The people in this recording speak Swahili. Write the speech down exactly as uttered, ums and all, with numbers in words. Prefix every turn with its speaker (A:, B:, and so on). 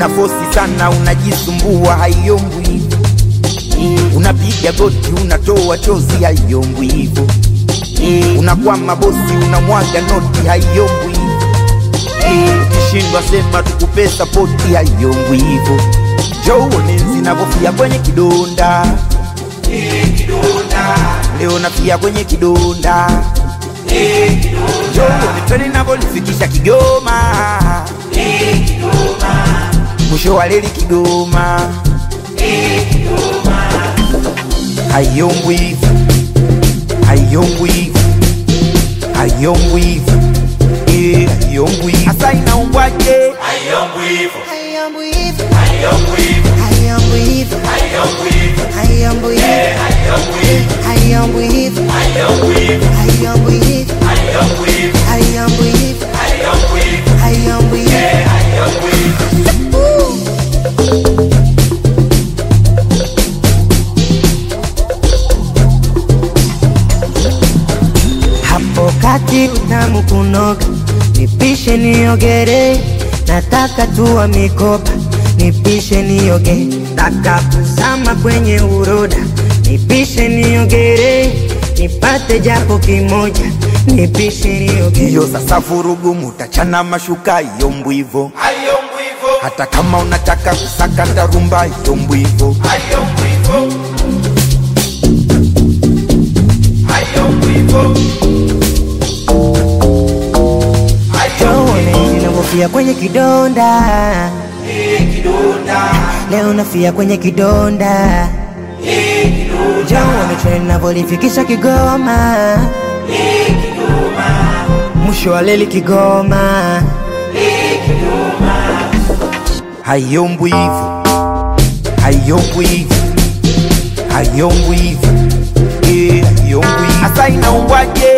A: Unafosi sana unajisumbua haiombwi hivyo. Unapiga goti unatoa chozi haiombwi hivyo. Unakwama bosi unamwaga noti haiombwi hivyo. Ukishindwa sema tukupe sapoti haiombwi hivyo. Joe nenzi navofia kwenye kidonda. Leo nafia kwenye kidonda. Joe nitwele navolifikisha Kigoma. Mwisho wa leli Kigoma. Haiombwi hivyo. Haiombwi hivyo. Haiombwi hivyo. Haiombwi hivyo. Asa inaombwaje?
B: Haiombwi hivyo.
C: Haiombwi hivyo.
B: Haiombwi hivyo.
C: Haiombwi hivyo.
B: Haiombwi hivyo.
C: Haiombwi hivyo.
B: Haiombwi hivyo.
C: Haiombwi hivyo.
B: Haiombwi hivyo.
C: Haiombwi hivyo.
B: Haiombwi hivyo.
C: Haiombwi hivyo.
B: Haiombwi hivyo.
C: Haiombwi hivyo.
B: Haiombwi hivyo.
C: Hapo kati utamu kunoga, nipishe niogere. Nataka tuwa mikopa, nipishe nioge. Taka kuzama kwenye uroda, nipishe niogere. Nipate japo kimoja, nipishe nioge.
A: Hiyo sasa vurugu mutachana mashuka haiombwi hivyo.
B: Haiombwi hivyo.
A: Hata kama unataka kusaka ndarumba haiombwi hivyo.
B: Haiombwi hivyo. Haiombwi hivyo.
C: Joe ninavofia kwenye kidonda.
B: Kidonda.
C: Leo nafia kwenye kidonda. Joe nitwele navolifikisha Kigoma. Mwisho wa leli Kigoma.
A: Haiombwi hivyo. Haiombwi hivyo. Haiombwi hivyo. Haiombwi hivyo. Asa inaombwaje?